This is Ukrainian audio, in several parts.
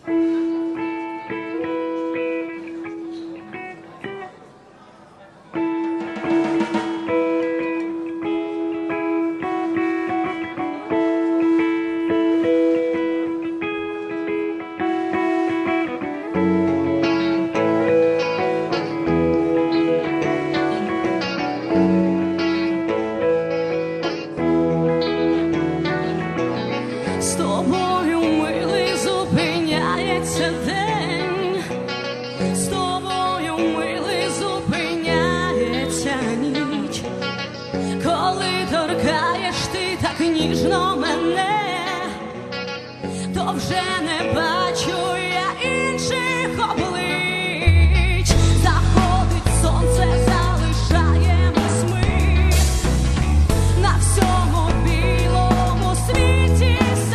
З тобою, милий, зупиняється день, з тобою, милий, зупиняється ніч. Коли торкаєш ти так ніжно мене, то вже не бачу я інших облич. Заходить сонце, залишаємось ми на всьому білому світі.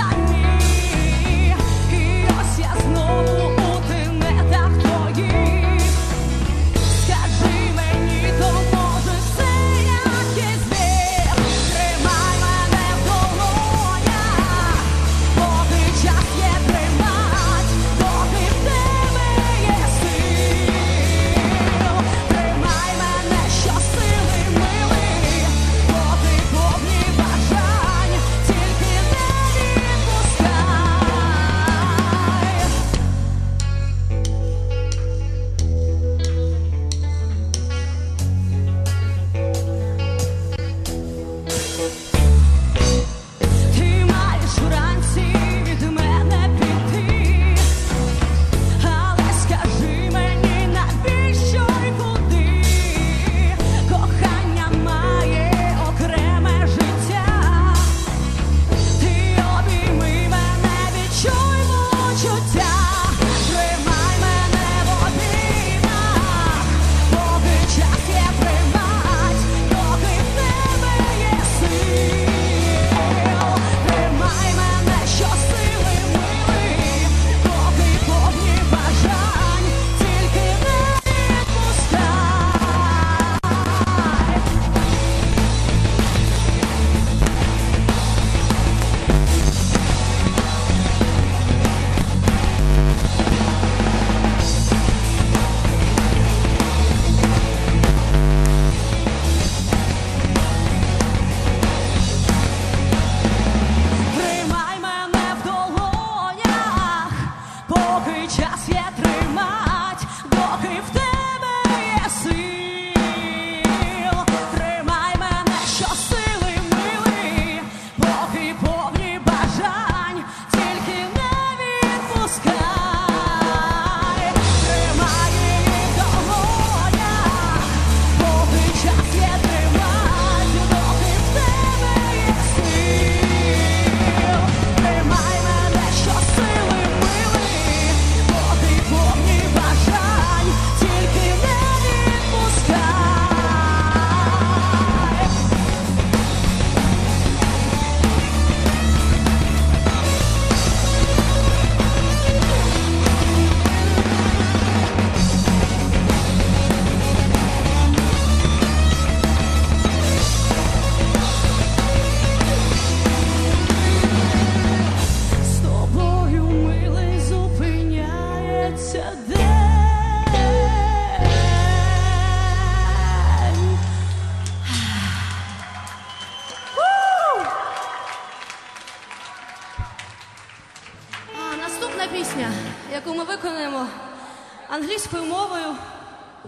Пісня, яку ми виконуємо англійською мовою,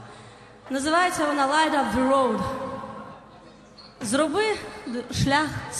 називається вона «Light up the road». Зроби шлях